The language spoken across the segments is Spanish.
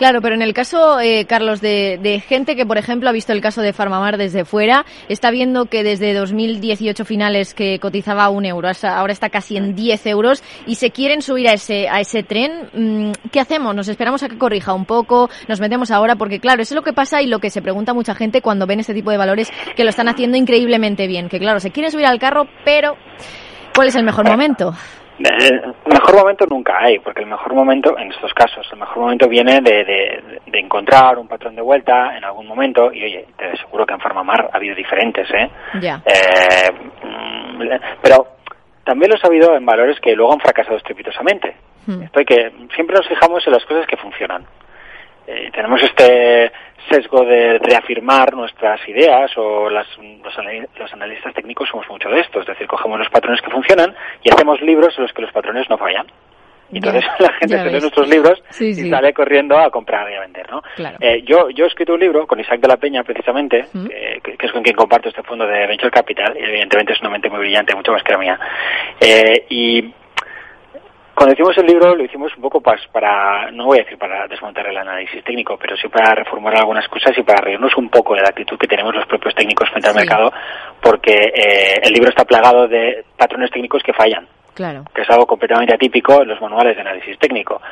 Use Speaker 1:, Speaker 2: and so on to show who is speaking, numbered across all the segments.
Speaker 1: Claro, pero en el caso, Carlos, de gente que, por ejemplo, ha visto el caso de Farmamar desde fuera, está viendo que desde 2018 finales que cotizaba €1, ahora está casi en 10 euros y se quieren subir a ese tren. ¿Qué hacemos? ¿Nos esperamos a que corrija un poco? ¿Nos metemos ahora? Porque, claro, eso es lo que pasa y lo que se pregunta mucha gente cuando ven este tipo de valores que lo están haciendo increíblemente bien. Que, claro, se quieren subir al carro, pero ¿cuál es el mejor momento?
Speaker 2: El mejor momento nunca hay, porque el mejor momento, en estos casos, el mejor momento viene de encontrar un patrón de vuelta en algún momento, y oye, te aseguro que en Farmamar ha habido diferentes,
Speaker 1: Ya.
Speaker 2: Pero también los ha habido en valores que luego han fracasado estrepitosamente. Esto que siempre nos fijamos en las cosas que funcionan. Tenemos este sesgo de reafirmar nuestras ideas, o los analistas técnicos somos mucho de esto, es decir, cogemos los patrones que funcionan y hacemos libros en los que los patrones no fallan. Y entonces la gente se lee nuestros libros y sale corriendo a comprar y a vender, ¿no?
Speaker 1: Claro.
Speaker 2: Yo he escrito un libro con Isaac de la Peña, precisamente, que es con quien comparto este fondo de Venture Capital, y evidentemente es una mente muy brillante, mucho más que la mía. Y cuando hicimos el libro lo hicimos un poco para, no voy a decir para desmontar el análisis técnico, pero sí para reformular algunas cosas y para reírnos un poco de la actitud que tenemos los propios técnicos frente al mercado, porque el libro está plagado de patrones técnicos que fallan.
Speaker 1: Claro.
Speaker 2: Que es algo completamente atípico en los manuales de análisis técnico.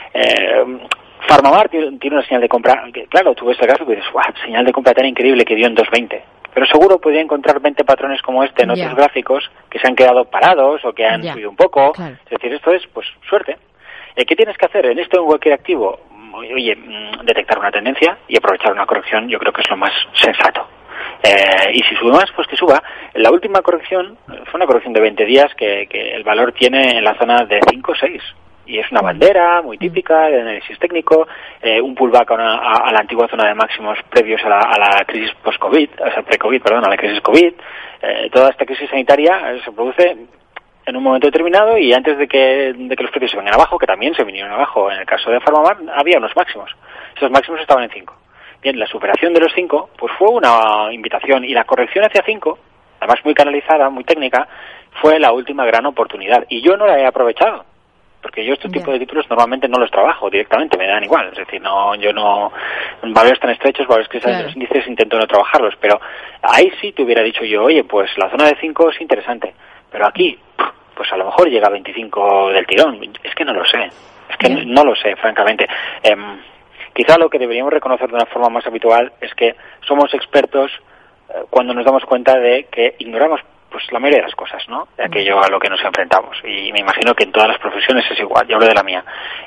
Speaker 2: Farmamar tiene una señal de compra, que, claro, tú ves el gráfico y dices, ¡guau! Señal de compra tan increíble que dio en 2.20. Pero seguro podría encontrar 20 patrones como este en otros gráficos que se han quedado parados o que han subido un poco. Claro. Es decir, esto es, pues, suerte. ¿Qué tienes que hacer en esto en cualquier activo? Oye, detectar una tendencia y aprovechar una corrección, yo creo que es lo más sensato. Y si sube más, pues que suba. La última corrección fue una corrección de 20 días que el valor tiene en la zona de 5 o 6. Y es una bandera muy típica de análisis técnico, un pullback a la antigua zona de máximos previos a la crisis post-COVID, o sea, pre-COVID, perdón, a la crisis COVID. Toda esta crisis sanitaria se produce en un momento determinado y antes de que los precios se vengan abajo, que también se vinieron abajo en el caso de Farmamar, había unos máximos. Esos máximos estaban en 5. Bien, la superación de los 5 pues fue una invitación, y la corrección hacia 5, además muy canalizada, muy técnica, fue la última gran oportunidad. Y yo no la he aprovechado, porque yo este tipo de títulos normalmente no los trabajo directamente, me dan igual. Es decir, yo no, valores tan estrechos, valores que salen de los índices, intento no trabajarlos. Pero ahí sí te hubiera dicho yo, oye, pues la zona de 5 es interesante, pero aquí, pues a lo mejor llega a 25 del tirón. Es que no lo sé, no lo sé, francamente. Quizá lo que deberíamos reconocer de una forma más habitual es que somos expertos cuando nos damos cuenta de que ignoramos pues la mayoría de las cosas, ¿no? De aquello a lo que nos enfrentamos. Y me imagino que en todas las profesiones es igual. Yo hablo de la mía.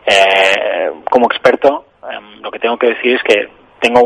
Speaker 2: Como experto, lo que tengo que decir es que tengo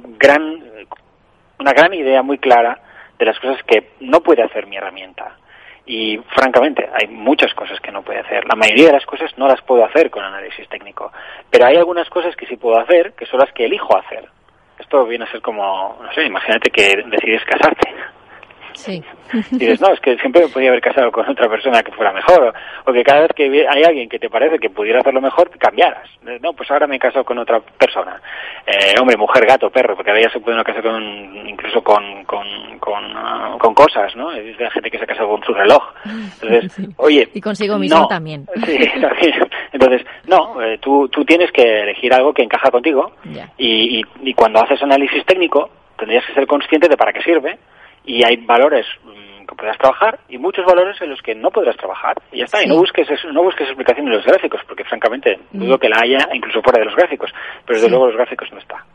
Speaker 2: una gran idea muy clara de las cosas que no puede hacer mi herramienta. Y francamente hay muchas cosas que no puede hacer. La mayoría de las cosas no las puedo hacer con análisis técnico, pero hay algunas cosas que sí puedo hacer, que son las que elijo hacer. Esto viene a ser como, no sé, imagínate que decides casarte.
Speaker 1: Sí.
Speaker 2: Y dices, no, es que siempre me podía haber casado con otra persona que fuera mejor, o que cada vez que hay alguien que te parece que pudiera hacerlo mejor, cambiaras. No, pues ahora me he casado con otra persona. Hombre, mujer, gato, perro, porque ahora ya se puede uno casar incluso con cosas, ¿no? Es la gente que se ha casado con su reloj. Entonces, oye...
Speaker 1: Y consigo mismo también.
Speaker 2: Sí, también. Entonces, no, tú tienes que elegir algo que encaja contigo, y cuando haces análisis técnico, tendrías que ser consciente de para qué sirve. Y hay valores que podrás trabajar y muchos valores en los que no podrás trabajar. Y ya está, y no busques explicación en los gráficos, porque francamente dudo que la haya incluso fuera de los gráficos, pero desde luego los gráficos no está.